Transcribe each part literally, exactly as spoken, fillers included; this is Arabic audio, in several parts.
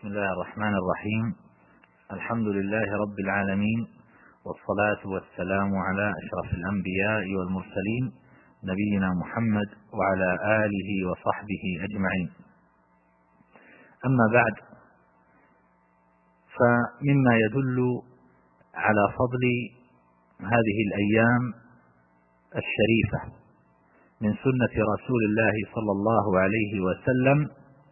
بسم الله الرحمن الرحيم. الحمد لله رب العالمين، والصلاة والسلام على أشرف الأنبياء والمرسلين نبينا محمد وعلى آله وصحبه أجمعين. أما بعد، فمما يدل على فضل هذه الأيام الشريفة من سنة رسول الله صلى الله عليه وسلم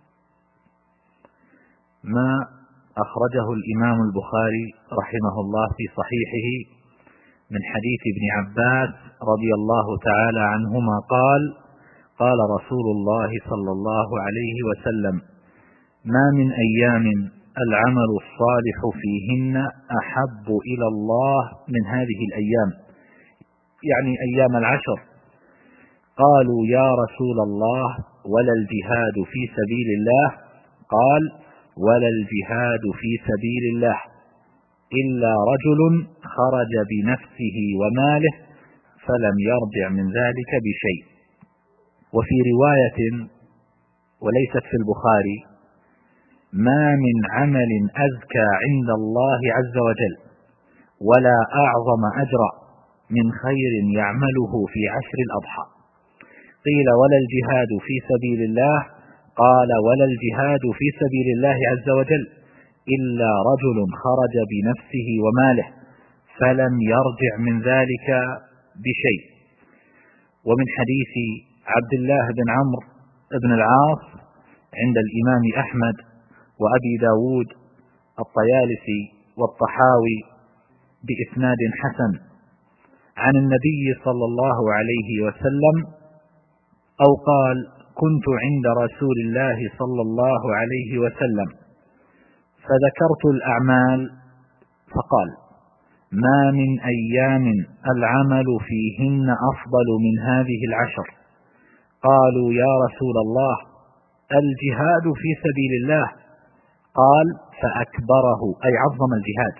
ما أخرجه الإمام البخاري رحمه الله في صحيحه من حديث ابن عباس رضي الله تعالى عنهما قال: قال رسول الله صلى الله عليه وسلم: ما من أيام العمل الصالح فيهن أحب إلى الله من هذه الأيام، يعني أيام العشر. قالوا: يا رسول الله، ولا الجهاد في سبيل الله؟ قال: ولا الجهاد في سبيل الله إلا رجل خرج بنفسه وماله فلم يرجع من ذلك بشيء. وفي رواية وليست في البخاري: ما من عمل أزكى عند الله عز وجل ولا أعظم أجرا من خير يعمله في عشر الأضحى. قيل: ولا الجهاد في سبيل الله؟ قال: ولا الجهاد في سبيل الله عز وجل إلا رجل خرج بنفسه وماله فلم يرجع من ذلك بشيء. ومن حديث عبد الله بن عمرو بن العاص عند الإمام أحمد وأبي داود الطيالسي والطحاوي بإسناد حسن عن النبي صلى الله عليه وسلم أو قال: كنت عند رسول الله صلى الله عليه وسلم فذكرت الأعمال فقال: ما من أيام العمل فيهن أفضل من هذه العشر. قالوا: يا رسول الله، الجهاد في سبيل الله؟ قال: فأكبره، أي عظم الجهاد.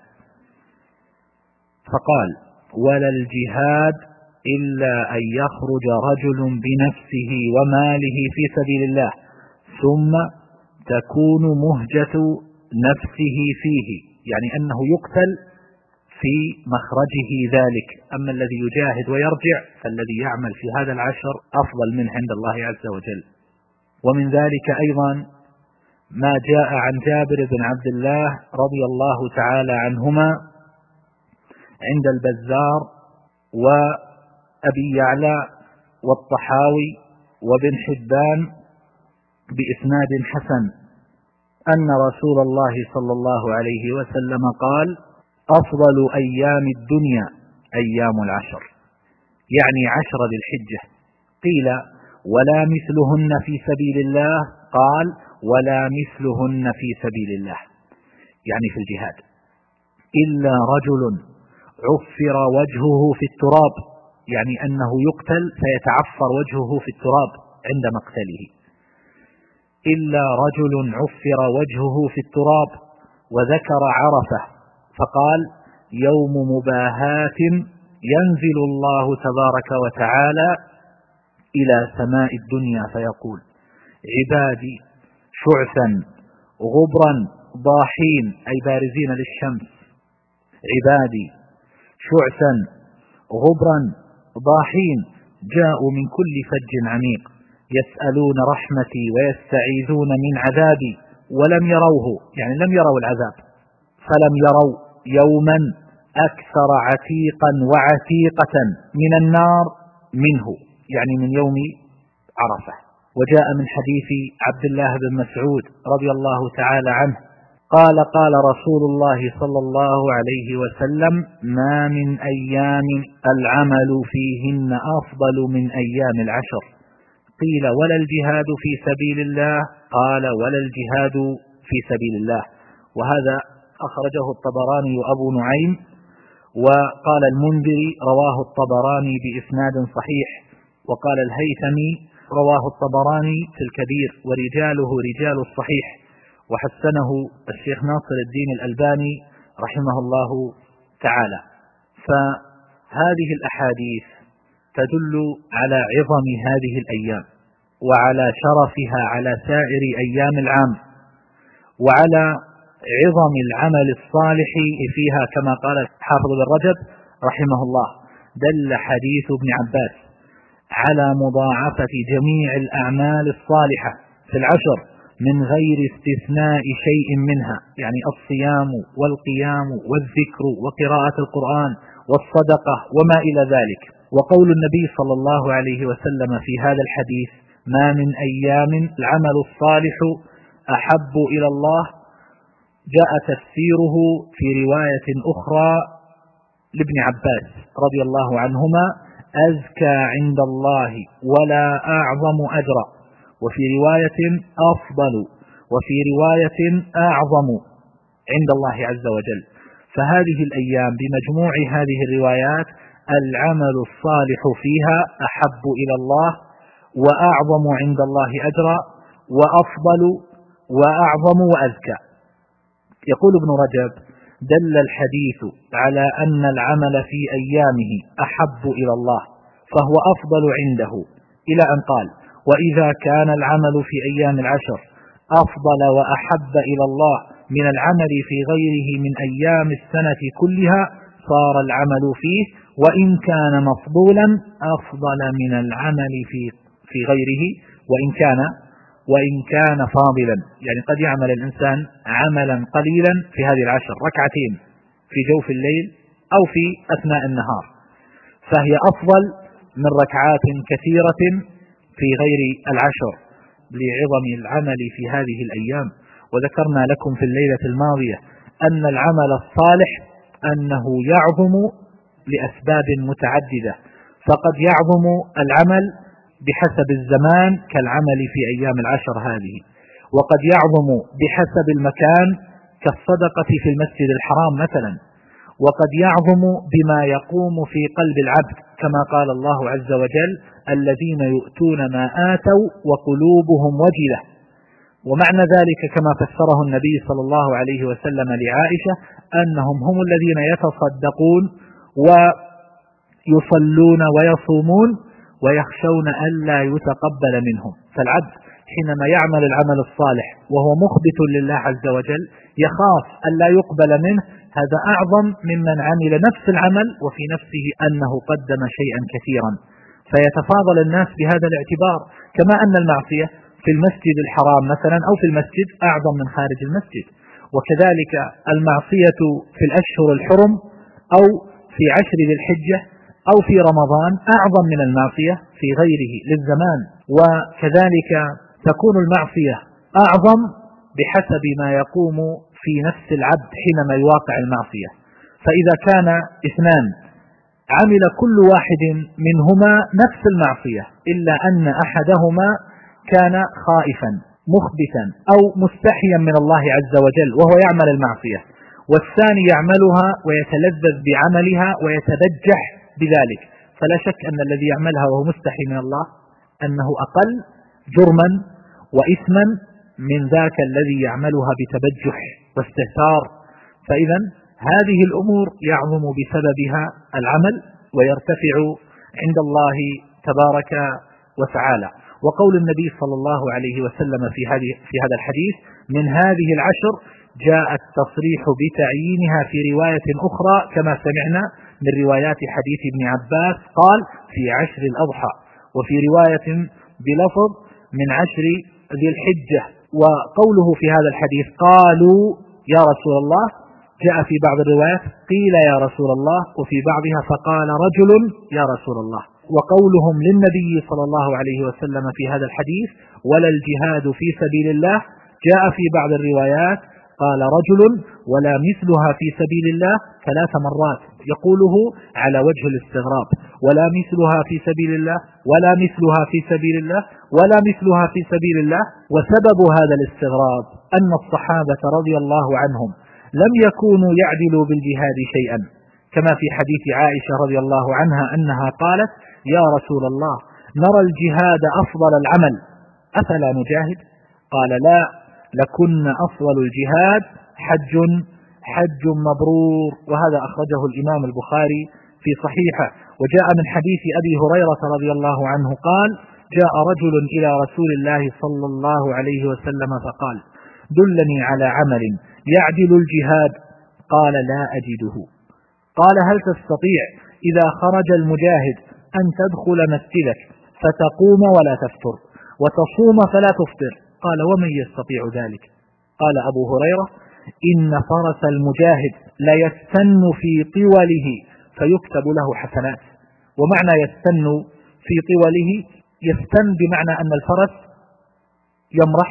فقال: ولا الجهاد إلا أن يخرج رجل بنفسه وماله في سبيل الله ثم تكون مهجة نفسه فيه، يعني أنه يقتل في مخرجه ذلك. أما الذي يجاهد ويرجع فالذي يعمل في هذا العشر أفضل منه عند الله عز وجل. ومن ذلك أيضا ما جاء عن جابر بن عبد الله رضي الله تعالى عنهما عند البزار و أبي يعلى والطحاوي وابن حبان بإسناد حسن أن رسول الله صلى الله عليه وسلم قال: أفضل أيام الدنيا أيام العشر، يعني عشر ذي الحجة. قيل: ولا مثلهن في سبيل الله؟ قال: ولا مثلهن في سبيل الله، يعني في الجهاد، إلا رجل عفر وجهه في التراب، يعني أنه يقتل فيتعفر وجهه في التراب عند مقتله. إلا رجل عفر وجهه في التراب وذكر عرفة فقال: يوم مباهاة ينزل الله تبارك وتعالى إلى سماء الدنيا فيقول: عبادي شعثا غبرا ضاحين، أي بارزين للشمس، عبادي شعثا غبرا ضاحين جاءوا من كل فج عميق يسألون رحمتي ويستعيذون من عذابي ولم يروه، يعني لم يروا العذاب، فلم يروا يوما أكثر عتيقا وعتيقة من النار منه، يعني من يوم عرفة. وجاء من حديث عبد الله بن مسعود رضي الله تعالى عنه قال: قال رسول الله صلى الله عليه وسلم: ما من أيام العمل فيهن أفضل من أيام العشر. قيل: ولا الجهاد في سبيل الله؟ قال: ولا الجهاد في سبيل الله. وهذا أخرجه الطبراني وأبو نعيم، وقال المنذري: رواه الطبراني بإسناد صحيح. وقال الهيثمي: رواه الطبراني في الكبير ورجاله رجال الصحيح، وحسنه الشيخ ناصر الدين الألباني رحمه الله تعالى. فهذه الأحاديث تدل على عظم هذه الأيام وعلى شرفها على سائر أيام العام، وعلى عظم العمل الصالح فيها، كما قال حافظ بن رجب رحمه الله: دل حديث ابن عباس على مضاعفة جميع الأعمال الصالحة في العشر من غير استثناء شيء منها، يعني الصيام والقيام والذكر وقراءة القرآن والصدقة وما إلى ذلك. وقول النبي صلى الله عليه وسلم في هذا الحديث: ما من أيام العمل الصالح أحب إلى الله، جاء تفسيره في رواية أخرى لابن عباس رضي الله عنهما: أزكى عند الله ولا أعظم أجرا، وفي رواية أفضل، وفي رواية أعظم عند الله عز وجل. فهذه الأيام بمجموع هذه الروايات العمل الصالح فيها أحب إلى الله وأعظم عند الله أجرا وأفضل وأعظم وأزكى. يقول ابن رجب: دل الحديث على أن العمل في أيامه أحب إلى الله فهو أفضل عنده، إلى أن قال: وإذا كان العمل في أيام العشر أفضل وأحب إلى الله من العمل في غيره من أيام السنة كلها، صار العمل فيه وإن كان مفضولا أفضل من العمل في في غيره وإن كان وإن كان فاضلا. يعني قد يعمل الإنسان عملا قليلا في هذه العشر، ركعتين في جوف الليل أو في أثناء النهار، فهي أفضل من ركعات كثيرة في غير العشر لعظم العمل في هذه الأيام. وذكرنا لكم في الليلة الماضية أن العمل الصالح أنه يعظم لأسباب متعددة، فقد يعظم العمل بحسب الزمان كالعمل في أيام العشر هذه، وقد يعظم بحسب المكان كالصدقة في المسجد الحرام مثلا، وقد يعظم بما يقوم في قلب العبد كما قال الله عز وجل: الذين يؤتون ما آتوا وقلوبهم وجلة. ومعنى ذلك كما فسره النبي صلى الله عليه وسلم لعائشة أنهم هم الذين يتصدقون ويصلون ويصومون ويخشون ألا يتقبل منهم. فالعبد حينما يعمل العمل الصالح وهو مخبت لله عز وجل يخاف ألا يقبل منه، هذا أعظم ممن عمل نفس العمل وفي نفسه أنه قدم شيئا كثيرا، فيتفاضل الناس بهذا الاعتبار. كما أن المعصية في المسجد الحرام مثلا أو في المسجد أعظم من خارج المسجد، وكذلك المعصية في الأشهر الحرم أو في عشر ذي الحجة أو في رمضان أعظم من المعصية في غيره للزمان. وكذلك تكون المعصية أعظم بحسب ما يقوم في نفس العبد حينما يواقع المعصية. فإذا كان اثنان عمل كل واحد منهما نفس المعصية إلا أن أحدهما كان خائفا مخبتا أو مستحيا من الله عز وجل وهو يعمل المعصية، والثاني يعملها ويتلذذ بعملها ويتبجح بذلك، فلا شك أن الذي يعملها وهو مستحي من الله أنه أقل جرما وإثما من ذاك الذي يعملها بتبجح واستهتار. فإذا هذه الأمور يعظم بسببها العمل ويرتفع عند الله تبارك وتعالى. وقول النبي صلى الله عليه وسلم في هذه في هذا الحديث: من هذه العشر، جاء التصريح بتعيينها في رواية أخرى كما سمعنا من روايات حديث ابن عباس قال: في عشر الأضحى، وفي رواية بلفظ من عشر ذي الحجة. وقوله في هذا الحديث قالوا يا رسول الله، جاء في بعض الروايات قيل يا رسول الله، وفي بعضها فقال رجل يا رسول الله. وقولهم للنبي صلى الله عليه وسلم في هذا الحديث: ولا الجهاد في سبيل الله، جاء في بعض الروايات قال رجل ولا مثلها في سبيل الله ثلاث مرات، يقوله على وجه الاستغراب: ولا مثلها في سبيل الله، ولا مثلها في سبيل الله، ولا مثلها في سبيل الله. وسبب هذا الاستغراب أن الصحابة رضي الله عنهم لم يكونوا يعدلوا بالجهاد شيئا، كما في حديث عائشة رضي الله عنها أنها قالت: يا رسول الله، نرى الجهاد أفضل العمل، أفلا نجاهد؟ قال: لا، لكن أفضل الجهاد حج حج مبرور. وهذا أخرجه الإمام البخاري في صحيحه. وجاء من حديث أبي هريرة رضي الله عنه قال: جاء رجل إلى رسول الله صلى الله عليه وسلم فقال: دلني على عمل يعدل الجهاد. قال لا أجده. قال هل تستطيع إذا خرج المجاهد أن تدخل مسجدك فتقوم ولا تفطر وتصوم فلا تفطر؟ قال ومن يستطيع ذلك؟ قال أبو هريرة إن فرس المجاهد لا يستن في طوله فيكتب له حسنات. ومعنى يستن في طوله، يستن بمعنى أن الفرس يمرح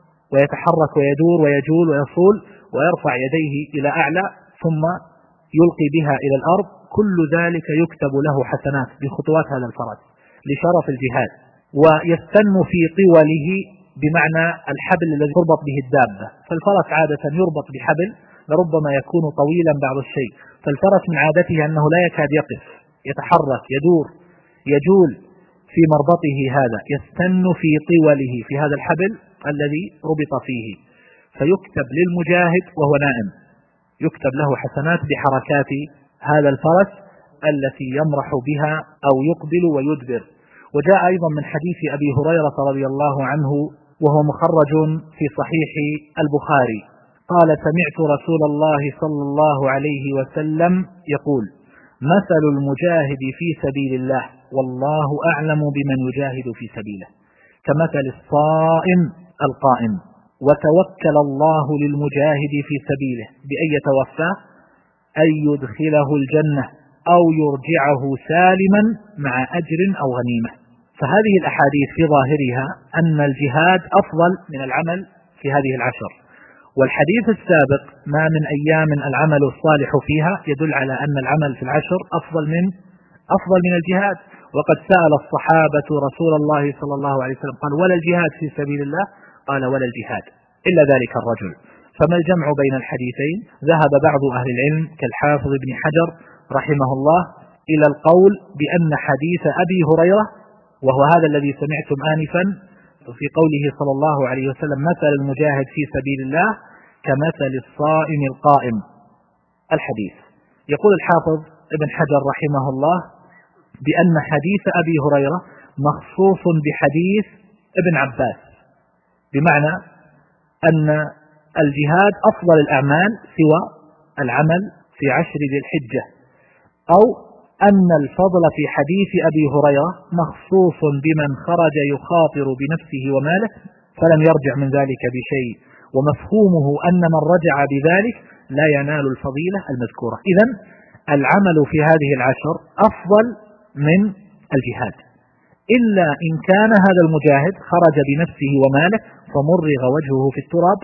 ويتحرك ويدور ويجول ويصول ويرفع يديه إلى أعلى ثم يلقي بها إلى الأرض، كل ذلك يكتب له حسنات بخطوات هذا الفرس لشرف الجهاد. ويستن في طوله بمعنى الحبل الذي يربط به الدابة، فالفرس عادة يربط بحبل لربما يكون طويلا بعض الشيء، فالفرس من عادته أنه لا يكاد يقف، يتحرك يدور يجول في مربطه هذا، يستن في طوله في هذا الحبل الذي ربط فيه، فيكتب للمجاهد وهو نائم، يكتب له حسنات بحركات هذا الفرس التي يمرح بها أو يقبل ويدبر. وجاء أيضا من حديث أبي هريرة رضي الله عنه وهو مخرج في صحيح البخاري قال سمعت رسول الله صلى الله عليه وسلم يقول مثل المجاهد في سبيل الله والله أعلم بمن يجاهد في سبيله كمثل الصائم القائم، وتوكل الله للمجاهد في سبيله بأن يتوفاه أن يدخله الجنة أو يرجعه سالما مع أجر أو غنيمة. فهذه الأحاديث في ظاهرها أن الجهاد أفضل من العمل في هذه العشر، والحديث السابق ما من أيام العمل الصالح فيها يدل على أن العمل في العشر أفضل من أفضل من الجهاد. وقد سأل الصحابة رسول الله صلى الله عليه وسلم قال ولا الجهاد في سبيل الله؟ قال ولا الجهاد إلا ذلك الرجل. فما الجمع بين الحديثين؟ ذهب بعض أهل العلم كالحافظ ابن حجر رحمه الله إلى القول بأن حديث أبي هريرة وهو هذا الذي سمعتم آنفا في قوله صلى الله عليه وسلم مثل المجاهد في سبيل الله كمثل الصائم القائم الحديث. يقول الحافظ ابن حجر رحمه الله بأن حديث أبي هريرة مخصوص بحديث ابن عباس، بمعنى أن الجهاد أفضل الأعمال سوى العمل في عشر ذي الحجة، أو أن الفضل في حديث أبي هريرة مخصوص بمن خرج يخاطر بنفسه وماله فلم يرجع من ذلك بشيء، ومفهومه أن من رجع بذلك لا ينال الفضيلة المذكورة. إذن العمل في هذه العشر أفضل من الجهاد، إلا إن كان هذا المجاهد خرج بنفسه وماله فمرغ وجهه في التراب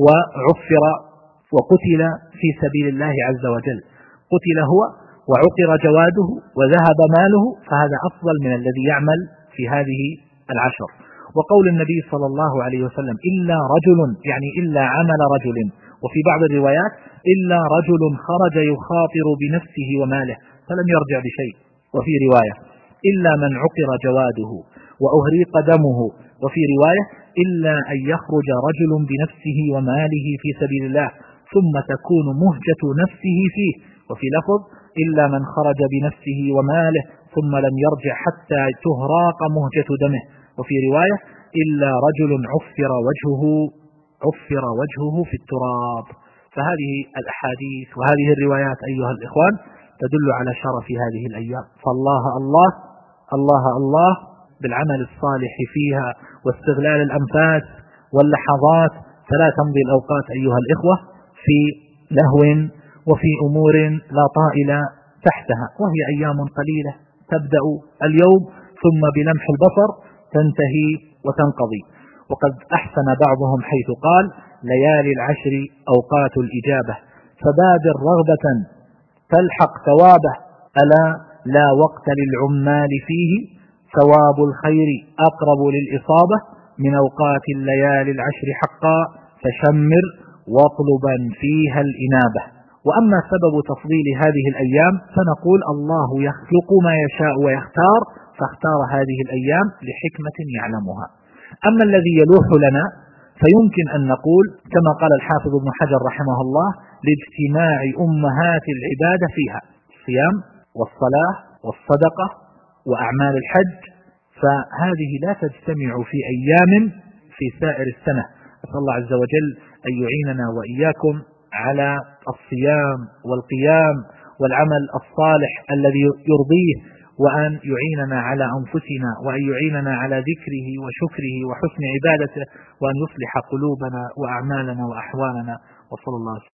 وعفر وقتل في سبيل الله عز وجل، قتل هو وعقر جواده وذهب ماله، فهذا أفضل من الذي يعمل في هذه العشر. وقول النبي صلى الله عليه وسلم إلا رجل، يعني إلا عمل رجل، وفي بعض الروايات إلا رجل خرج يخاطر بنفسه وماله فلم يرجع بشيء، وفي رواية إلا من عقر جواده وأهريق دمه، وفي رواية إلا أن يخرج رجل بنفسه وماله في سبيل الله ثم تكون مهجة نفسه فيه، وفي لفظ إلا من خرج بنفسه وماله ثم لم يرجع حتى تهراق مهجة دمه، وفي رواية إلا رجل عفر وجهه عفر وجهه في التراب. فهذه الأحاديث وهذه الروايات أيها الإخوان تدل على شرف هذه الأيام، فالله الله الله الله بالعمل الصالح فيها واستغلال الأنفاس واللحظات، فلا تمضي الأوقات أيها الإخوة في لهو وفي أمور لا طائل تحتها، وهي أيام قليلة تبدأ اليوم ثم بلمح البصر تنتهي وتنقضي. وقد أحسن بعضهم حيث قال ليالي العشر أوقات الإجابة فبادر رغبة تلحق ثوابه ألا لا وقت للعمال فيه ثواب الخير أقرب للإصابة من أوقات الليالي العشر حقا فشمر واطلبا فيها الإنابة. وأما سبب تفضيل هذه الأيام فنقول الله يخلق ما يشاء ويختار، فاختار هذه الأيام لحكمة يعلمها. أما الذي يلوح لنا فيمكن أن نقول كما قال الحافظ ابن حجر رحمه الله لاجتماع أمهات العبادة فيها الصيام والصلاة والصدقة وأعمال الحج، فهذه لا تجتمع في أيام في سائر السنة. أسأل الله عز وجل أن يعيننا وإياكم على الصيام والقيام والعمل الصالح الذي يرضيه، وأن يعيننا على أنفسنا، وأن يعيننا على ذكره وشكره وحسن عبادته، وأن يصلح قلوبنا وأعمالنا وأحوالنا. وصلى الله